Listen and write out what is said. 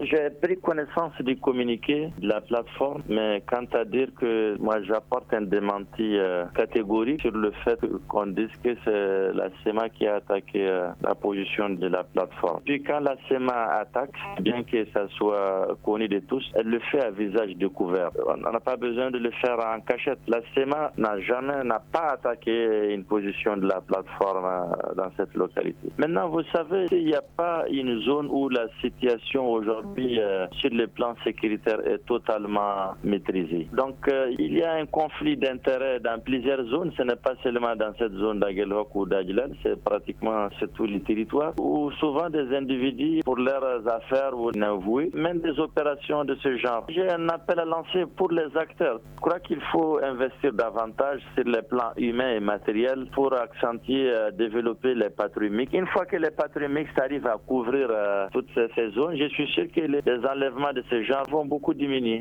J'ai pris connaissance du communiqué de la plateforme, mais quant à dire que moi j'apporte un démenti catégorique sur le fait qu'on dise que c'est la CEMA qui a attaqué la position de la plateforme. Puis quand la CEMA attaque, bien que ça soit connu de tous, elle le fait à visage découvert. On n'a pas besoin de le faire en cachette. La CEMA n'a pas attaqué une position de la plateforme dans cette localité. Maintenant, vous savez, il n'y a pas une zone où la situation aujourd'hui sur le plan sécuritaire est totalement maîtrisée. Donc il y a un conflit d'intérêts dans plusieurs zones. Ce n'est pas seulement dans cette zone d'Aguelhok ou d'Adjilal, c'est pratiquement sur tous les territoires où souvent des individus, pour leurs affaires ou inavouées, mènent des opérations de ce genre. J'ai un appel à lancer pour les acteurs. Je crois qu'il faut investir davantage sur les plans humains et matériels pour accentuer, développer les patrouilles mixtes. Une fois que les patrouilles mixtes arrivent à couvrir toutes ces zones, je suis sûr que les enlèvements de ce genre vont beaucoup diminuer.